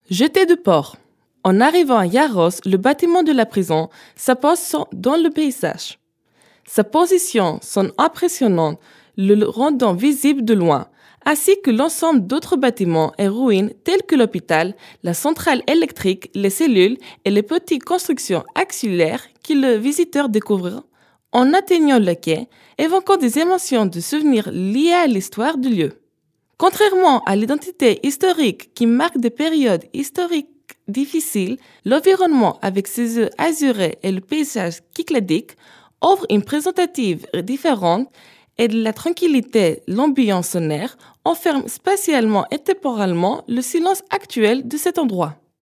Jetée de port. En arrivant à Yaros, le bâtiment de la prison s'impose dans le paysage. Sa position sonne impressionnante, le rendant visible de loin, ainsi que l'ensemble d'autres bâtiments et ruines tels que l'hôpital, la centrale électrique, les cellules et les petites constructions auxiliaires que le visiteur découvrira en atteignant le quai, évoquant des émotions de souvenirs liés à l'histoire du lieu. Contrairement à l'identité historique qui marque des périodes historiques difficiles, l'environnement avec ses eaux azurées et le paysage cycladique offre une présentative différente et de la tranquillité, l'ambiance sonore enferme spatialement et temporellement le silence actuel de cet endroit.